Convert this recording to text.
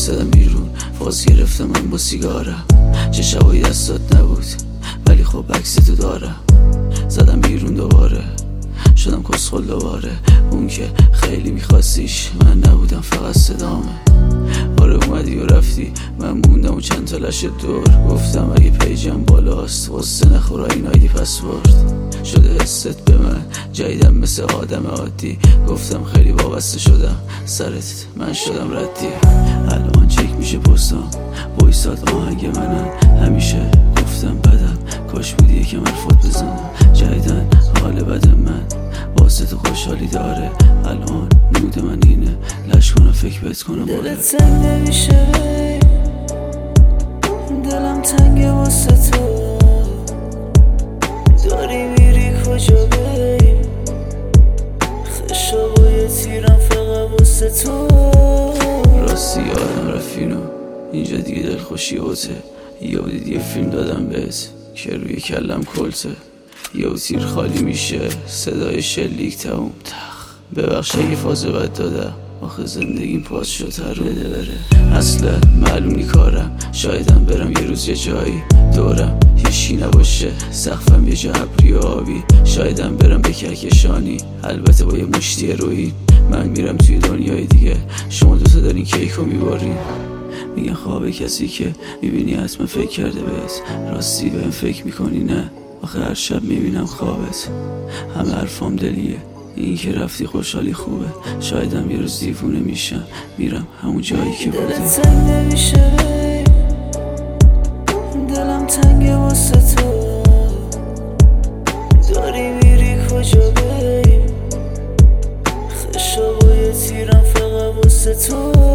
وایستادم بیرون فاز گرفتم من با سیگارم. چه شبایی دستات نبود ولی خب عکس تو دارم. زدم بیرون دوباره شدم کسخل دوباره. اون که خیلی میخواستیش من نبودم فقط صدامه. آره اومدی و رفتی من موندم و چند تا لشه دور. گفتم اگه پیجم بالاست واسه نخورا این آیدی پسورد. شده حست به من جدیدم مثل آدم عادی. گفتم خیلی وابسته شدم سرت من شدم ردی. الان چک میشه پستم وایساد آهنگ منم. همیشه گفتم بدم کاش بودی یکم حرفات بزنم. جدیدن حال بدم من واسه تو خوشحالی داره. الان مود من اینه لش کنم فکر بهت کنم. دلت تنگ نمیشه دلم تنگه واسه تو. داری میری کجا بی خشابای تیرم فقط واسه تو. راستی یادم رفینو اینجا دیگه دل خوشی اوته. یادید یه فیلم دادم بهت که روی کلم کلته. یه تیر خالی میشه صدای شلیک تموم تخ. ببخش اگه فاز بد دادم آخه زندگیم پاس شد هر رو بده بره. اصلا معلوم نی کارم شایدم برم یه روز یه جایی دورم هیچی نباشه سقفم یه جا ابری و آبی. شایدم برم به کهکشانی البته با یه مشتی رویین. من میرم توی دنیای دیگه شما دوتا دارین کیکو میبارین. میگن خواب کسی که میبینی حتما فکر کرده بهت. راستی بهم فکر میکنی نه آخه هر شب میبینم خوابت. همه حرفام دلیه این که رفتی خوشحالی خوبه. شایدم یه روز دیوونه میشم میرم همون جایی که بوده. دلت تنگ نمیشه دلم تنگه واسه تو. داری میری کجا بی خشابای تیرم فقط واسه تو.